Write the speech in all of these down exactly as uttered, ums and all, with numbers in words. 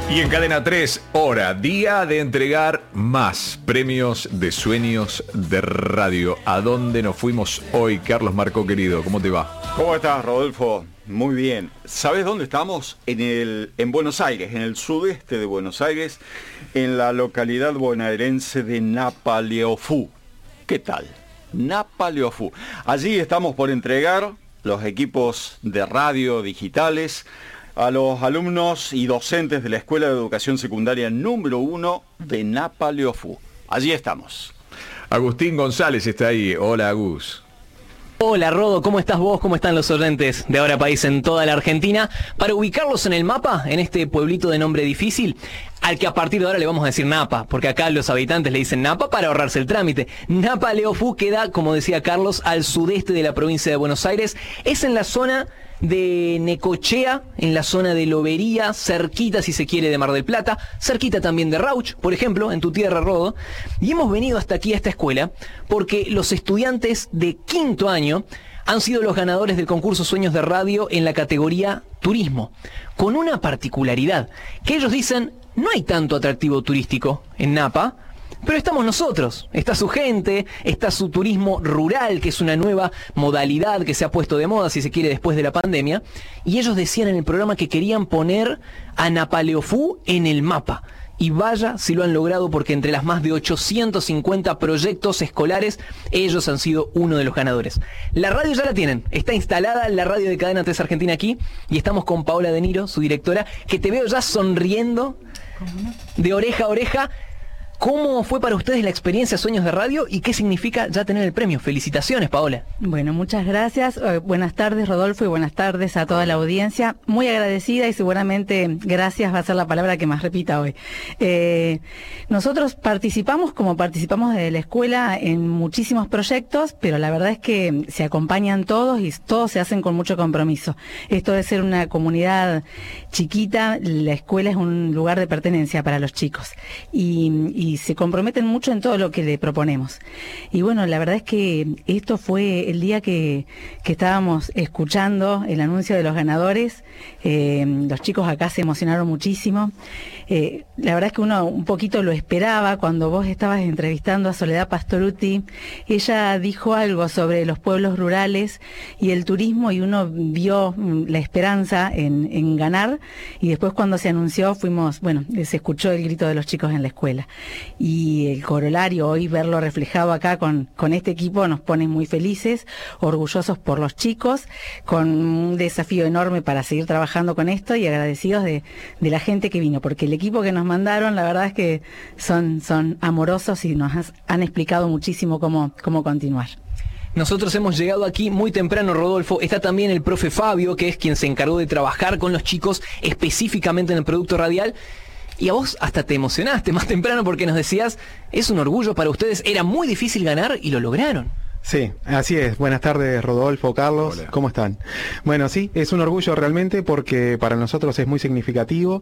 Y en Cadena tres, hora, día de entregar más premios de Sueños de Radio. ¿A dónde nos fuimos hoy, Carlos Marcó, querido? ¿Cómo te va? ¿Cómo estás, Rodolfo? Muy bien. ¿Sabes dónde estamos? En el, en Buenos Aires, en el sudeste de Buenos Aires, en la localidad bonaerense de Napaleofú. ¿Qué tal? Napaleofú. Allí estamos por entregar los equipos de radio digitales a los alumnos y docentes de la Escuela de Educación Secundaria número uno de Napaleofú. Allí estamos. Agustín González está ahí. Hola, Agus. Hola, Rodo, ¿cómo estás vos? ¿Cómo están los oyentes de Ahora País en toda la Argentina? Para ubicarlos en el mapa, en este pueblito de nombre difícil, al que a partir de ahora le vamos a decir Napa, porque acá los habitantes le dicen Napa para ahorrarse el trámite. Napaleofú queda, como decía Carlos, al sudeste de la provincia de Buenos Aires. Es en la zona de Necochea, en la zona de Lobería, cerquita, si se quiere, de Mar del Plata, cerquita también de Rauch, por ejemplo, en tu tierra, Rodo. Y hemos venido hasta aquí, a esta escuela, porque los estudiantes de quinto año han sido los ganadores del concurso Sueños de Radio en la categoría Turismo, con una particularidad, que ellos dicen, no hay tanto atractivo turístico en Napa, pero estamos nosotros, está su gente, está su turismo rural, que es una nueva modalidad que se ha puesto de moda, si se quiere, después de la pandemia, y ellos decían en el programa que querían poner a Napaleofú en el mapa. Y vaya si lo han logrado, porque entre las más de ochocientos cincuenta proyectos escolares, ellos han sido uno de los ganadores. La radio ya la tienen, está instalada la radio de Cadena tres Argentina aquí, y estamos con Paola De Niro, su directora, que te veo ya sonriendo de oreja a oreja. ¿Cómo fue para ustedes la experiencia Sueños de Radio y qué significa ya tener el premio? Felicitaciones, Paola. Bueno, muchas gracias. Eh, buenas tardes, Rodolfo, y buenas tardes a toda la audiencia. Muy agradecida y seguramente gracias va a ser la palabra que más repita hoy. Eh, nosotros participamos, como participamos de la escuela, en muchísimos proyectos, pero la verdad es que se acompañan todos y todos se hacen con mucho compromiso. Esto de ser una comunidad chiquita, la escuela es un lugar de pertenencia para los chicos. Y, y y se comprometen mucho en todo lo que le proponemos. Y bueno, la verdad es que esto fue el día que, que estábamos escuchando el anuncio de los ganadores. Eh, los chicos acá se emocionaron muchísimo. Eh, la verdad es que uno un poquito lo esperaba cuando vos estabas entrevistando a Soledad Pastorutti. Ella dijo algo sobre los pueblos rurales y el turismo, y uno vio la esperanza en, en ganar, y después cuando se anunció fuimos, bueno, se escuchó el grito de los chicos en la escuela. Y el corolario, hoy verlo reflejado acá con, con este equipo, nos pone muy felices, orgullosos por los chicos, con un desafío enorme para seguir trabajando con esto, y agradecidos de, de la gente que vino, porque el equipo que nos mandaron, la verdad es que son, son amorosos y nos has, han explicado muchísimo cómo, cómo continuar. Nosotros hemos llegado aquí muy temprano, Rodolfo. Está también el profe Fabio, que es quien se encargó de trabajar con los chicos específicamente en el producto radial. Y a vos hasta te emocionaste más temprano porque nos decías, es un orgullo para ustedes, era muy difícil ganar y lo lograron. Sí, así es. Buenas tardes, Rodolfo, Carlos. Hola. ¿Cómo están? Bueno, sí, es un orgullo realmente porque para nosotros es muy significativo.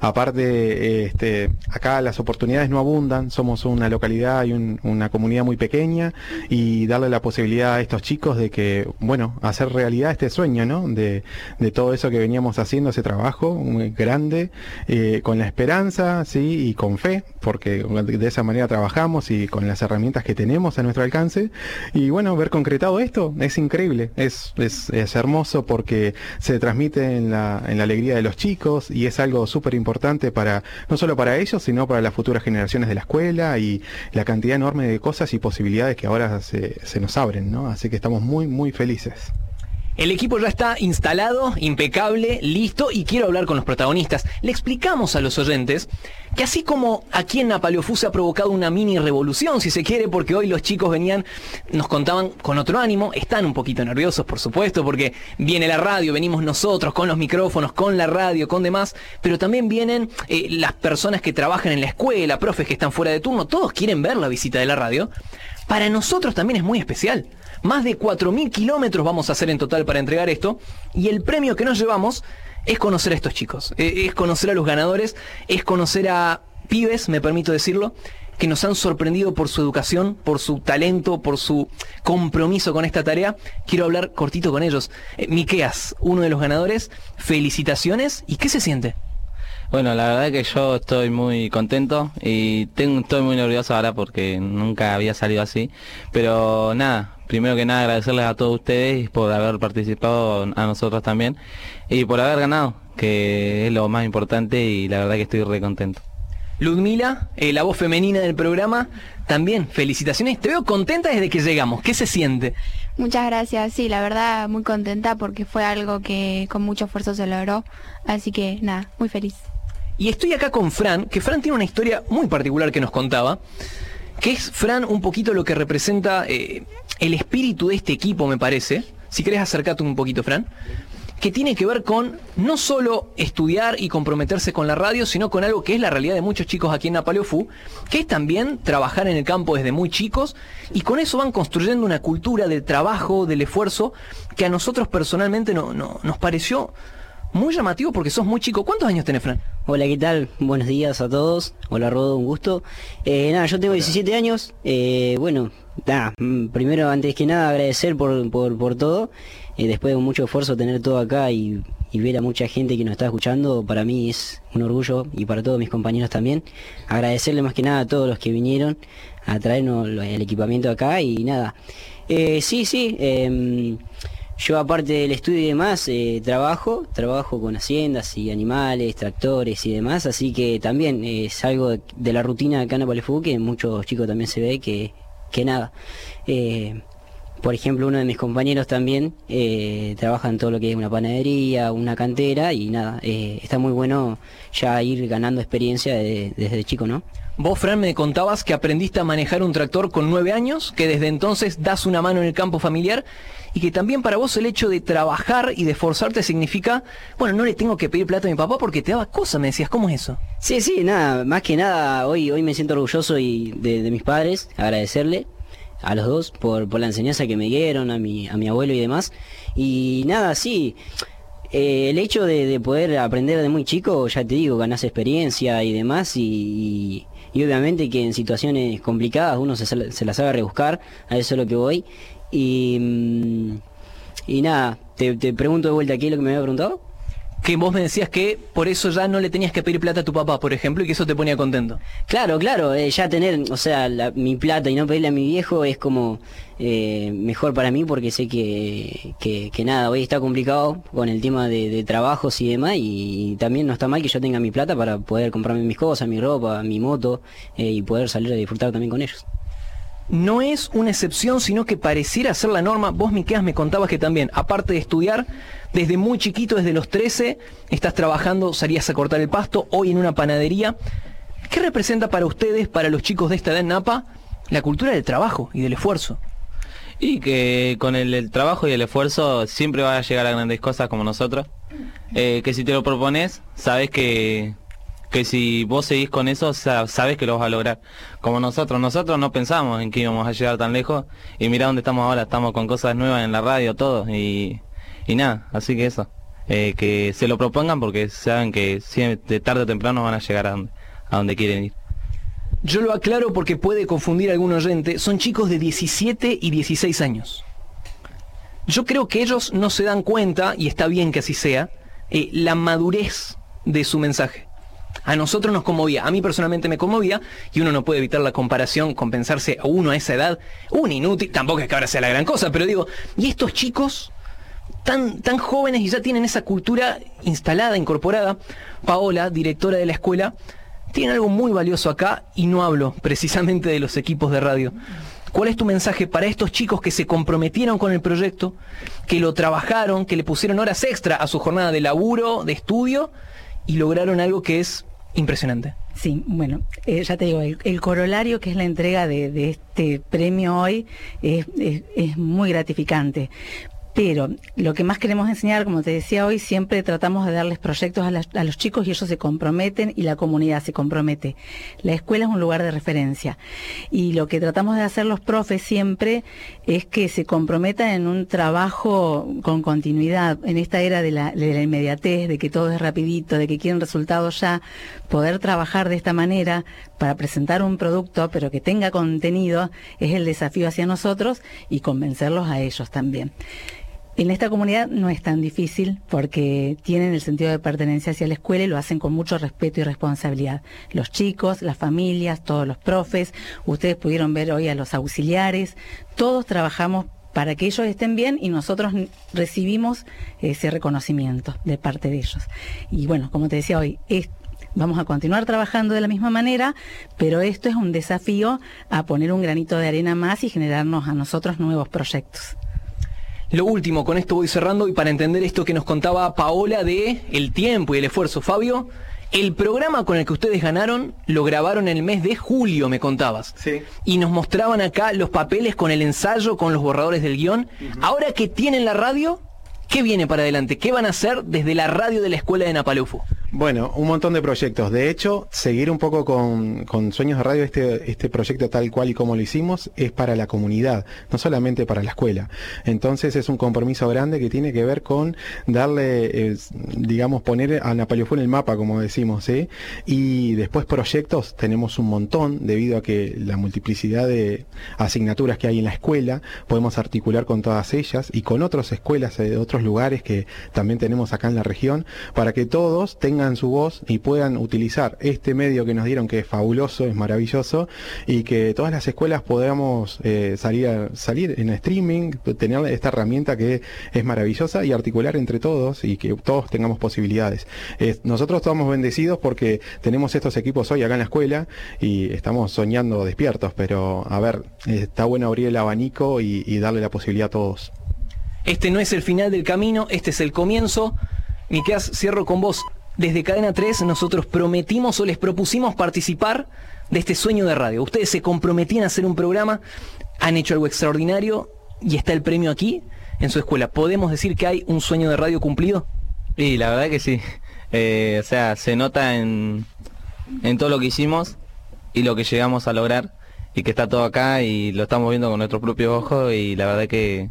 Aparte, este, acá las oportunidades no abundan, somos una localidad y un, una comunidad muy pequeña, y darle la posibilidad a estos chicos de que, bueno, hacer realidad este sueño, ¿no? De, de todo eso que veníamos haciendo, ese trabajo muy grande, eh, con la esperanza, sí, y con fe, porque de esa manera trabajamos y con las herramientas que tenemos a nuestro alcance. Y bueno, ver concretado esto es increíble, es, es, es hermoso porque se transmite en la, en la alegría de los chicos, y es algo súper importante para, no solo para ellos, sino para las futuras generaciones de la escuela, y la cantidad enorme de cosas y posibilidades que ahora se, se nos abren, ¿no? Así que estamos muy, muy felices. El equipo ya está instalado, impecable, listo, y quiero hablar con los protagonistas. Le explicamos a los oyentes que así como aquí en Napaleofú se ha provocado una mini revolución, si se quiere, porque hoy los chicos venían, nos contaban con otro ánimo, están un poquito nerviosos, por supuesto, porque viene la radio, venimos nosotros con los micrófonos, con la radio, con demás, pero también vienen eh, las personas que trabajan en la escuela, profes que están fuera de turno, todos quieren ver la visita de la radio. Para nosotros también es muy especial. Más de cuatro mil kilómetros vamos a hacer en total para entregar esto, y el premio que nos llevamos es conocer a estos chicos, es conocer a los ganadores, es conocer a pibes, me permito decirlo, que nos han sorprendido por su educación, por su talento, por su compromiso con esta tarea. Quiero hablar cortito con ellos. Eh, Miqueas, uno de los ganadores, felicitaciones. ¿Y qué se siente? Bueno, la verdad que yo estoy muy contento y tengo, estoy muy nervioso ahora porque nunca había salido así. Pero nada, primero que nada agradecerles a todos ustedes por haber participado, a nosotros también, y por haber ganado, que es lo más importante, y la verdad que estoy re contento. Ludmila, eh, la voz femenina del programa, también felicitaciones. Te veo contenta desde que llegamos. ¿Qué se siente? Muchas gracias, sí, la verdad muy contenta porque fue algo que con mucho esfuerzo se logró, así que nada, muy feliz. Y estoy acá con Fran, que Fran tiene una historia muy particular que nos contaba, que es, Fran, un poquito lo que representa eh, el espíritu de este equipo, me parece. Si querés acercarte un poquito, Fran, que tiene que ver con no solo estudiar y comprometerse con la radio, sino con algo que es la realidad de muchos chicos aquí en Napaleofú, que es también trabajar en el campo desde muy chicos, y con eso van construyendo una cultura del trabajo, del esfuerzo, que a nosotros personalmente no, no, nos pareció muy llamativo porque sos muy chico. ¿Cuántos años tenés, Fran? Hola, ¿qué tal? Buenos días a todos. Hola, Rodo, un gusto. Eh, nada, yo tengo diecisiete años. Eh, bueno, nada, primero, antes que nada, agradecer por, por, por todo. Eh, después de mucho esfuerzo tener todo acá y, y ver a mucha gente que nos está escuchando, para mí es un orgullo, y para todos mis compañeros también. Agradecerle más que nada a todos los que vinieron a traernos el equipamiento acá y nada. Eh, sí, sí, eh, yo aparte del estudio y demás, eh, trabajo, trabajo con haciendas y animales, tractores y demás, así que también eh, es algo de, de la rutina acá en Napaleofú, que muchos chicos también se ve que, que nada. Eh, por ejemplo, uno de mis compañeros también eh, trabaja en todo lo que es una panadería, una cantera, y nada, eh, está muy bueno ya ir ganando experiencia de, desde chico, ¿no? Vos, Fran, me contabas que aprendiste a manejar un tractor con nueve años, que desde entonces das una mano en el campo familiar, y que también para vos el hecho de trabajar y de esforzarte significa, bueno, no le tengo que pedir plata a mi papá porque te daba cosas, me decías. ¿Cómo es eso? Sí, sí, nada, más que nada, hoy, hoy me siento orgulloso y de, de mis padres, agradecerle a los dos por, por la enseñanza que me dieron, a mi, a mi abuelo y demás. Y nada, sí, eh, el hecho de, de poder aprender de muy chico, ya te digo, ganás experiencia y demás, y, y, y obviamente que en situaciones complicadas uno se, se las sabe rebuscar, a eso es lo que voy. Y, y nada, te, te pregunto de vuelta, ¿qué es lo que me había preguntado? Que vos me decías que por eso ya no le tenías que pedir plata a tu papá, por ejemplo, y que eso te ponía contento. Claro, claro, eh, ya tener, o sea, la, mi plata y no pedirle a mi viejo es como eh, mejor para mí, porque sé que, que, que nada, hoy está complicado con el tema de, de trabajos y demás, y también no está mal que yo tenga mi plata para poder comprarme mis cosas, mi ropa, mi moto, eh, y poder salir a disfrutar también con ellos. No es una excepción, sino que pareciera ser la norma. Vos, Miqueas, me contabas que también, aparte de estudiar, desde muy chiquito, desde los trece, estás trabajando, salías a cortar el pasto, hoy en una panadería. ¿Qué representa para ustedes, para los chicos de esta edad en Napa, la cultura del trabajo y del esfuerzo? Y que con el, el trabajo y el esfuerzo siempre vas a llegar a grandes cosas como nosotros. Eh, que si te lo propones, sabes que... que si vos seguís con eso, sabés que lo vas a lograr. Como nosotros, nosotros no pensamos en que íbamos a llegar tan lejos, y mirá dónde estamos ahora, estamos con cosas nuevas en la radio, todo, y, y nada, así que eso, eh, que se lo propongan porque saben que de tarde o temprano van a llegar a donde, a donde quieren ir. Yo lo aclaro porque puede confundir a algún oyente, son chicos de diecisiete y dieciséis años. Yo creo que ellos no se dan cuenta, y está bien que así sea, eh, la madurez de su mensaje. A nosotros nos conmovía, a mí personalmente me conmovía, y uno no puede evitar la comparación con pensarse a uno a esa edad, un inútil, tampoco es que ahora sea la gran cosa, pero digo, y estos chicos tan, tan jóvenes y ya tienen esa cultura instalada, incorporada. Paola, directora de la escuela, tiene algo muy valioso acá, y no hablo precisamente de los equipos de radio. ¿Cuál es tu mensaje para estos chicos que se comprometieron con el proyecto, que lo trabajaron, que le pusieron horas extra a su jornada de laburo, de estudio, y lograron algo que es impresionante? Sí, bueno, eh, ya te digo, el, el corolario que es la entrega de, de este premio hoy es, es, es muy gratificante. Pero lo que más queremos enseñar, como te decía hoy, siempre tratamos de darles proyectos a, la, a los chicos, y ellos se comprometen y la comunidad se compromete. La escuela es un lugar de referencia, y lo que tratamos de hacer los profes siempre es que se comprometan en un trabajo con continuidad. En esta era de la, de la inmediatez, de que todo es rapidito, de que quieren resultados ya, poder trabajar de esta manera para presentar un producto pero que tenga contenido es el desafío hacia nosotros, y convencerlos a ellos también. En esta comunidad no es tan difícil porque tienen el sentido de pertenencia hacia la escuela y lo hacen con mucho respeto y responsabilidad. Los chicos, las familias, todos los profes, ustedes pudieron ver hoy a los auxiliares, todos trabajamos para que ellos estén bien y nosotros recibimos ese reconocimiento de parte de ellos. Y bueno, como te decía hoy, es, vamos a continuar trabajando de la misma manera, pero esto es un desafío a poner un granito de arena más y generarnos a nosotros nuevos proyectos. Lo último, con esto voy cerrando y para entender esto que nos contaba Paola de el tiempo y el esfuerzo, Fabio, el programa con el que ustedes ganaron lo grabaron en el mes de julio, me contabas. Sí. Y nos mostraban acá los papeles con el ensayo, con los borradores del guión. Uh-huh. Ahora que tienen la radio, ¿qué viene para adelante? ¿Qué van a hacer desde la radio de la escuela de Napaleufu? Bueno, un montón de proyectos. De hecho, seguir un poco con, con Sueños de Radio, este, este proyecto tal cual y como lo hicimos, es para la comunidad, no solamente para la escuela. Entonces es un compromiso grande que tiene que ver con darle, eh, digamos, poner a Napaleufu en el mapa, como decimos, ¿sí? Y después proyectos tenemos un montón, debido a que la multiplicidad de asignaturas que hay en la escuela, podemos articular con todas ellas y con otras escuelas de otros lugares que también tenemos acá en la región, para que todos tengan su voz y puedan utilizar este medio que nos dieron, que es fabuloso, es maravilloso, y que todas las escuelas podamos eh, salir a, salir en streaming, tener esta herramienta que es maravillosa y articular entre todos y que todos tengamos posibilidades. Eh, nosotros estamos bendecidos porque tenemos estos equipos hoy acá en la escuela y estamos soñando despiertos, pero a ver, eh, está bueno abrir el abanico y, y darle la posibilidad a todos. Este no es el final del camino, este es el comienzo. Miqueas, cierro con vos. Desde Cadena tres nosotros prometimos o les propusimos participar de este sueño de radio. Ustedes se comprometían a hacer un programa, han hecho algo extraordinario y está el premio aquí en su escuela. ¿Podemos decir que hay un sueño de radio cumplido? Y la verdad que sí. Eh, o sea, se nota en, en todo lo que hicimos y lo que llegamos a lograr y que está todo acá y lo estamos viendo con nuestros propios ojos y la verdad que,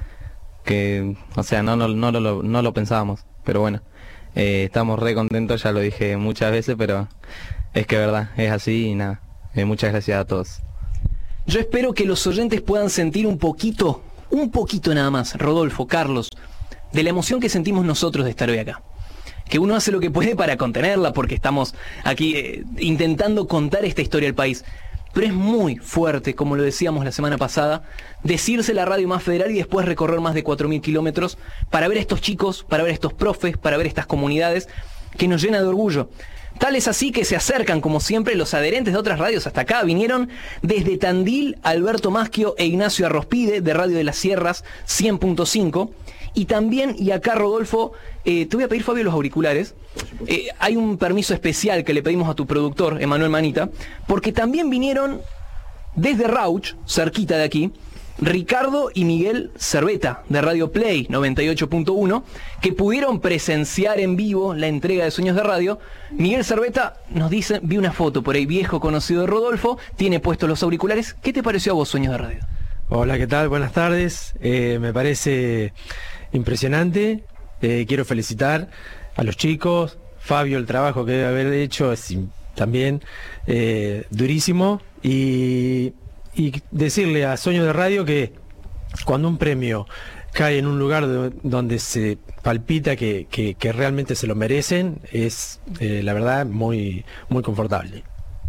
que o sea, no, no, no, lo, no lo pensábamos, pero bueno. Eh, estamos re contentos, ya lo dije muchas veces, pero es que verdad, es así y nada. Eh, muchas gracias a todos. Yo espero que los oyentes puedan sentir un poquito, un poquito nada más, Rodolfo, Carlos, de la emoción que sentimos nosotros de estar hoy acá. Que uno hace lo que puede para contenerla, porque estamos aquí eh, intentando contar esta historia del país. Pero es muy fuerte, como lo decíamos la semana pasada, decirse la radio más federal y después recorrer más de cuatro mil kilómetros para ver a estos chicos, para ver a estos profes, para ver a estas comunidades, que nos llena de orgullo. Tal es así que se acercan, como siempre, los adherentes de otras radios hasta acá. Vinieron desde Tandil, Alberto Maschio e Ignacio Arrospide, de Radio de las Sierras, cien punto cinco. Y también, y acá Rodolfo, eh, te voy a pedir, Fabio, los auriculares. Eh, hay un permiso especial que le pedimos a tu productor, Emanuel Manita, porque también vinieron desde Rauch, cerquita de aquí, Ricardo y Miguel Cerveta, de Radio Play noventa y ocho punto uno, que pudieron presenciar en vivo la entrega de Sueños de Radio. Miguel Cerveta nos dice, vi una foto por ahí, viejo conocido de Rodolfo, tiene puestos los auriculares. ¿Qué te pareció a vos, Sueños de Radio? Hola, ¿qué tal? Buenas tardes. Eh, me parece impresionante. Eh, quiero felicitar a los chicos. Fabio, el trabajo que debe haber hecho es también eh, durísimo. Y, y decirle a Sueños de Radio que cuando un premio cae en un lugar de, donde se palpita que, que, que realmente se lo merecen, es eh, la verdad muy, muy confortable.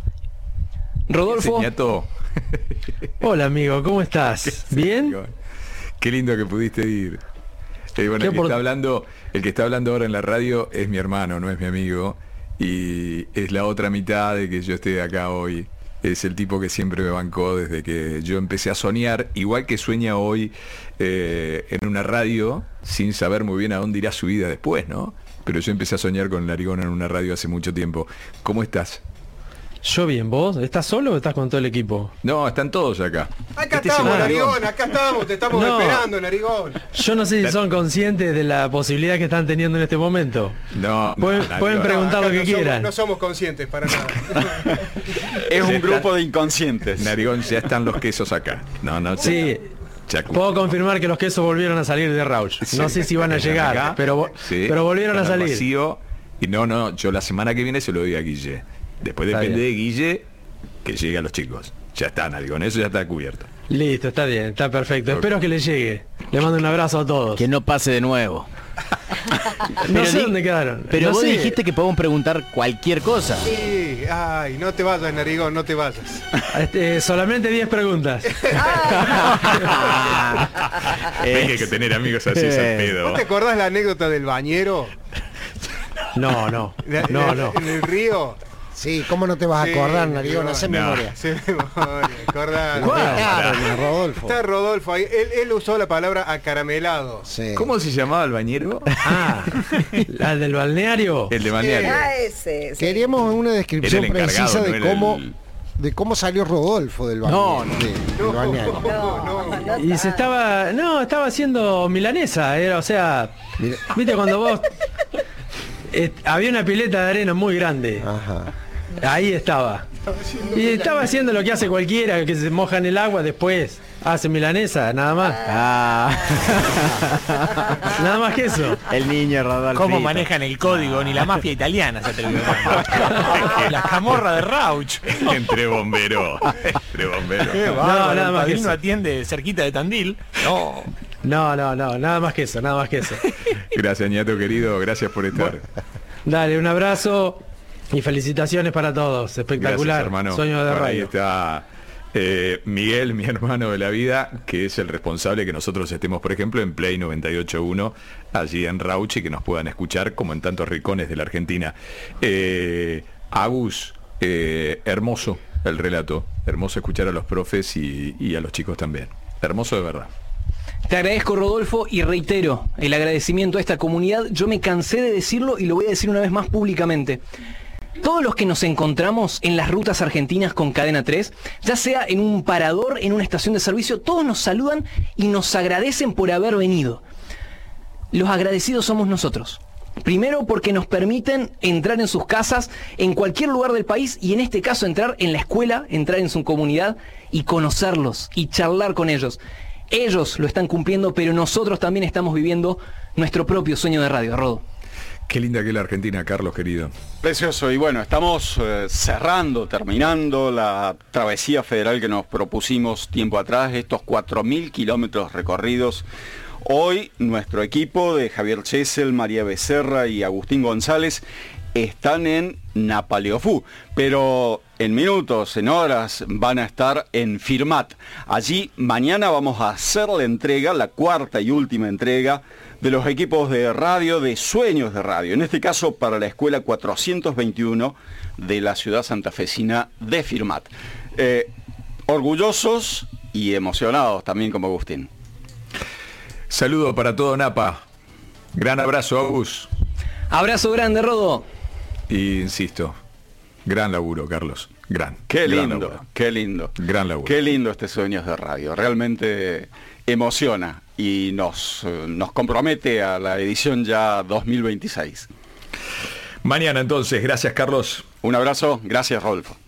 Rodolfo. Hola amigo, ¿cómo estás? ¿Bien? Qué lindo que pudiste ir. Eh, bueno, el que, está hablando, el que está hablando ahora en la radio es mi hermano, no es mi amigo. Y es la otra mitad de que yo esté acá hoy. Es el tipo que siempre me bancó desde que yo empecé a soñar, igual que sueña hoy eh, en una radio, sin saber muy bien a dónde irá su vida después, ¿no? Pero yo empecé a soñar con Narigón en una radio hace mucho tiempo. ¿Cómo estás? Yo bien, ¿vos? ¿Estás solo o estás con todo el equipo? No, están todos acá. Acá este estamos, Narigón, acá estamos, te estamos no, esperando, Narigón. Yo no sé si son conscientes de la posibilidad que están teniendo en este momento. No, pueden, no, pueden preguntar no, lo que no quieran. Somos, no somos conscientes para nada. Es un grupo de inconscientes. Narigón, ya están los quesos acá. No, no. Sí. Chacu. Puedo confirmar que los quesos volvieron a salir de Rauch. Sí. No sé si van a llegar, acá, pero, sí, pero volvieron a salir. Vacío, y no, no, yo la semana que viene se lo doy a Guille. Después está depende bien. de Guille que llegue a los chicos. Ya está, Narigón, eso ya está cubierto. Listo, está bien, está perfecto. Okay. Espero que le llegue. Le mando un abrazo a todos. Que no pase de nuevo. No sé dónde quedaron. Pero no vos sé. dijiste que podemos preguntar cualquier cosa. Sí, ay, no te vayas, Narigón, no te vayas. Este, solamente diez preguntas. Hay que tener amigos así, es al pedo. ¿Vos te acordás la anécdota del bañero? No, no, no, no. En el río. Sí, ¿cómo no te vas sí, a acordar, Narigón? Hacé no. memoria. Sí, memoria, acordar. Claro, Rodolfo. Está Rodolfo ahí. Él, él usó la palabra acaramelado. Sí. ¿Cómo se llamaba el bañero? Ah, ¿la del balneario? El de balneario. Ah, ese, ese. Queríamos una descripción precisa de no cómo... El... de cómo salió Rodolfo del balneario. No, no, de, no, del balneario. no, no, no, no y se estaba, no, estaba haciendo milanesa, era, o sea, Mira. viste cuando vos eh, había una pileta de arena muy grande. Ajá. Ahí estaba. Y estaba haciendo lo que hace cualquiera, que se moja en el agua, después hace milanesa, nada más. Ah. Nada más que eso. El niño Rodolfo. ¿Cómo manejan el código? Ni la mafia italiana se atrevió. La camorra de Rauch. Entre bomberos. Entre bomberos. Qué bárbaro, no, nada más que eso. Atiende cerquita de Tandil. No. No, no, no, nada más que eso, nada más que eso. Gracias, ñato querido, gracias por estar. Bueno, dale, un abrazo. Y felicitaciones para todos, espectacular. Gracias, hermano. Sueño de radio. Ahí está eh, Miguel, mi hermano de la vida, que es el responsable que nosotros estemos, por ejemplo, en Play noventa y ocho punto uno, allí en Rauch, y que nos puedan escuchar como en tantos rincones de la Argentina. Eh, Agus, eh, hermoso el relato, hermoso escuchar a los profes y, y a los chicos también. Hermoso de verdad. Te agradezco, Rodolfo, y reitero el agradecimiento a esta comunidad. Yo me cansé de decirlo y lo voy a decir una vez más públicamente. Todos los que nos encontramos en las rutas argentinas con Cadena tres, ya sea en un parador, en una estación de servicio, todos nos saludan y nos agradecen por haber venido. Los agradecidos somos nosotros. Primero porque nos permiten entrar en sus casas, en cualquier lugar del país, y en este caso entrar en la escuela, entrar en su comunidad y conocerlos y charlar con ellos. Ellos lo están cumpliendo, pero nosotros también estamos viviendo nuestro propio sueño de radio, Rodo. Qué linda que es la Argentina, Carlos, querido. Precioso. Y bueno, estamos eh, cerrando, terminando la travesía federal que nos propusimos tiempo atrás, estos cuatro mil kilómetros recorridos. Hoy nuestro equipo de Javier Chesel, María Becerra y Agustín González están en Napaleofú, pero en minutos, en horas, van a estar en Firmat. Allí mañana vamos a hacer la entrega, la cuarta y última entrega de los equipos de radio, de Sueños de Radio, en este caso para la escuela cuatrocientos veintiuno de la ciudad santafesina de Firmat. Eh, orgullosos y emocionados también como Agustín. Saludo para todo Napa. Gran abrazo, Agus. Abrazo grande, Rodo. Y insisto, gran laburo, Carlos. Gran. Qué gran lindo, laburo. qué lindo. Gran laburo. Qué lindo este Sueños de Radio. Realmente emociona y nos, nos compromete a la edición ya dos mil veintiséis. Mañana entonces, gracias, Carlos. Un abrazo, gracias, Rodolfo.